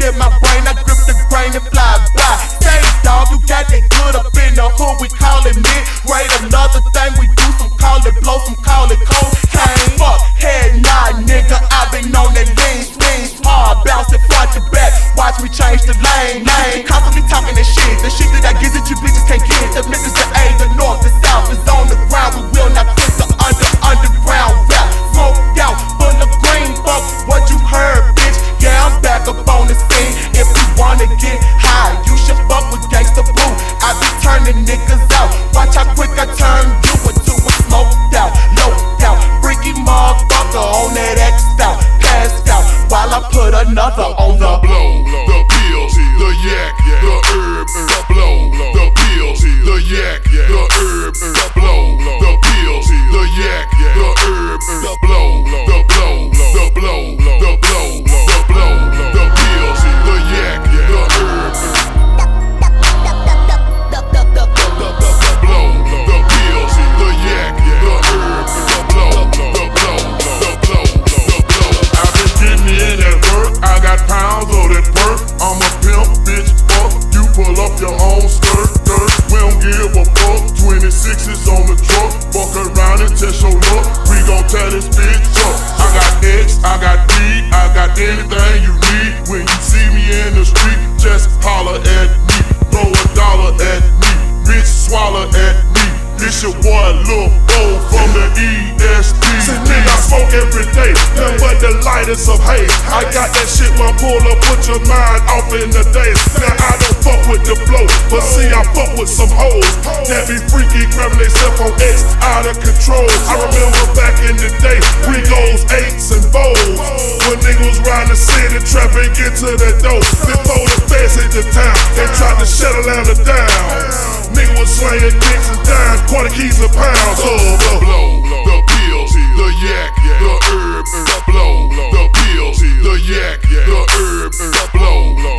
in my brain, I grip the grain and fly by. Say dog, you got that good up in the hood, we call it mid-grade. Another thing we do, some call it blow, some call it cocaine. Fuck, head nod, nigga, I been on that lean, swing, hard, bounce it front to back. Watch me change the lane. Constantly talking that shit, the shit that I get that you bitches can't get. The niggas the A, the north, the south is on the ground. We will not quit the underground rap. Smoked out, full of green, fuck what you heard, bitch. Yeah, I'm back up on the scene. If you wanna get high, you should fuck with Gangsta Boo. I be turning niggas out. Watch how quick I turn you into a smoked out, loped out, freaky motherfucker on that X'd out, passed out, while I put another on the blow. The pills, the yak, the herb, the blow. The pills, the yak, the herb, the blow. The pills, the yak, the herb, the blow. The blow, the blow, the blow, the blow. The pills, the yak, the herb, the blow. The pills, the yak, the herb, the blow. The blow, the blow, the blow. I've been getting in at work. I got pounds of that perk. I'm a pimp, bitch, fuck. You pull up your own skirt. We don't give a fuck. 26s on the truck. Fuck around and test your luck. We gon' tear this bitch up. I got X, I got D, I got anything you need. When you see me in the street, just holler at me. Throw $1 at me. Bitch, swallow at me. This your boy Lil Bo from the EST. See, nigga, I smoke every day, nothing but the lightest of hate. I got that shit when I pull up, put your mind off in the days. Now I don't fuck with the flow, but see I fuck with some hoes that be freaky, grabbing themselves on X, out of control. I remember back in the day, Ricos, 8s and Bows, when niggas was riding the city, trapping, get to the door. Before the feds hit the town, they tried to shut Atlanta down. Niggas was slaying dicks and dying, quarter keys a pound. So the blow, the pills, the yak, the herb, the blow. The pills, the yak, the herb, the blow.